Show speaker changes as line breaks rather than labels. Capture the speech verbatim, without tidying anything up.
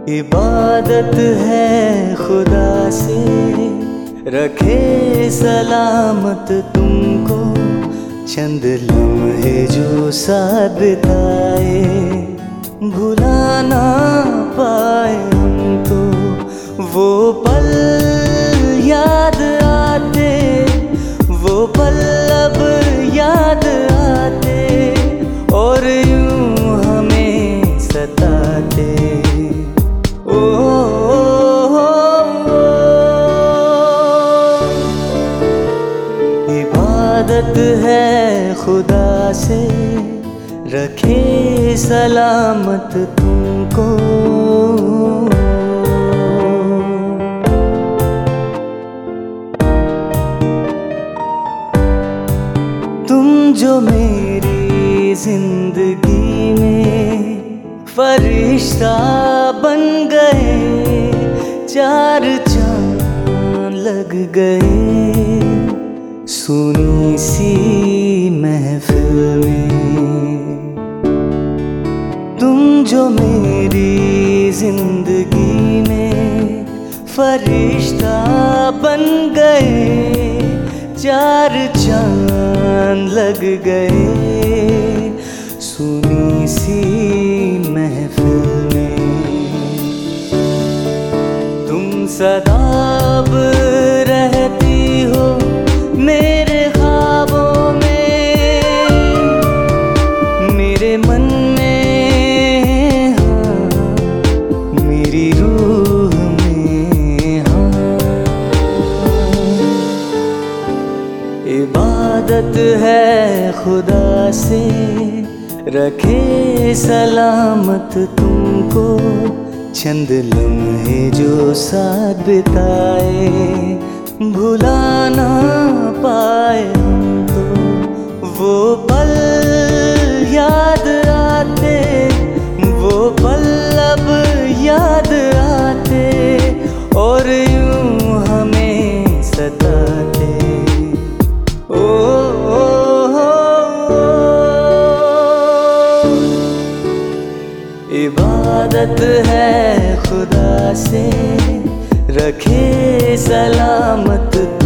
इबादत है खुदा से रखे सलामत तुमको, चंद लम्हे जो साथ बिताए भुला ना पाए हमको। वो पल याद आते, वो पल अब याद आते और यूं हमें सताते। ओ, ओ, ओ, इबादत है खुदा से रखे सलामत तुमको। तुम जो मेरी जिंदगी में फरिश्ता बन गए, चार चांद लग गए सुनी सी महफिल में। तुम जो मेरी जिंदगी में फरिश्ता बन गए, चार चांद लग गए सुनी सी महफिल में। तुम सदा अब रहती हो मेरे ख्वाबों में, मेरे मन में, हाँ मेरी रूह में, हाँ। इबादत है खुदा से रखे सलामत तुमको, चंद लम्हे जो साथ बिताए भुला ना पाए हमको। वो पल याद आते, वो पल अब याद आते और यूं हमें सताते। ओ, ओ, ओ, ओ, इबादत है खुदा से रखे सलामत